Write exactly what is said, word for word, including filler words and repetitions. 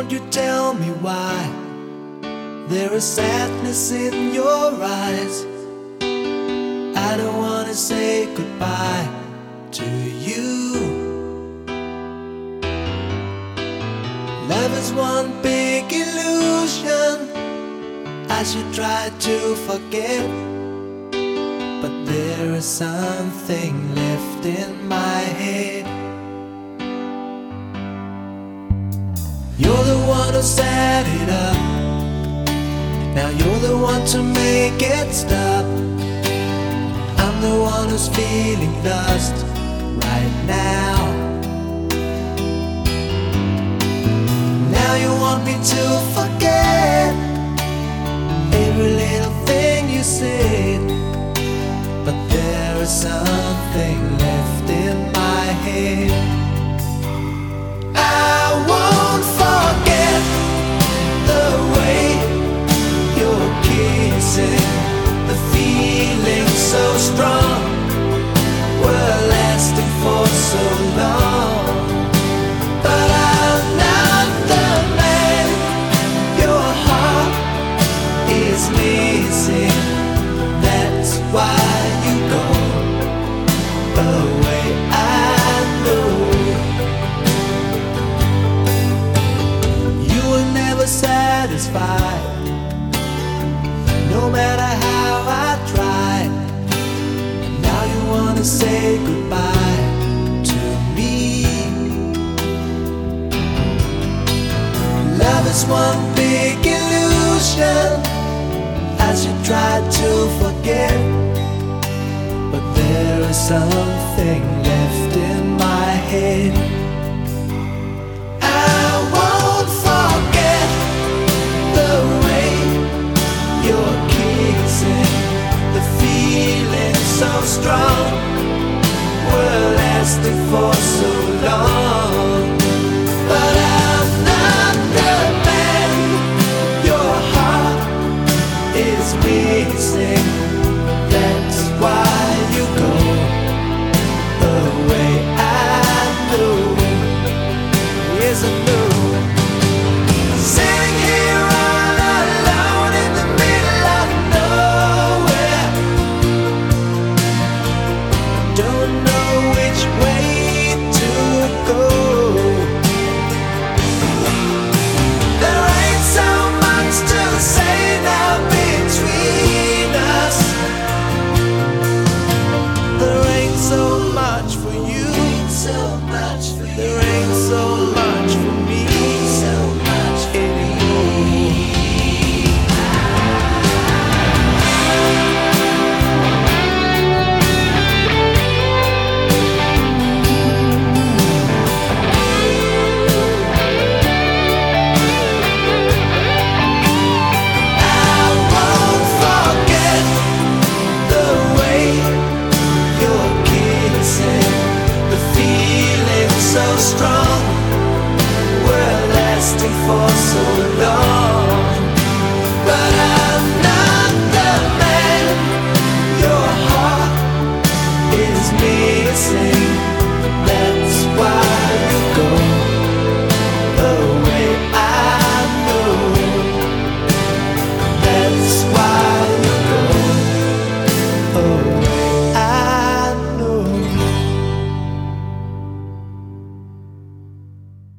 Won't you tell me why there is sadness in your eyes? I don't wanna say goodbye to you. Love is one big illusion I should try to forget, but there is something left in my head. You're the one who set it up, now you're the one to make it stop. I'm the one who's feeling lost right now. Now you want me to forget every little thing you said, but there is something left in my head. I won't forget the way you're kissing, the feeling so strong, we're lasting for so long. But I'm not the man your heart is missing. That's why you go away, I know. You were never satisfied, no matter how I tried. And now you wanna say goodbye to me. Love is one big illusion I should try to forget, but there is something left in my head. I won't forget the way you're kissing, the feeling so strong, we're lasting for so long. But I'm not the man your heart is missing.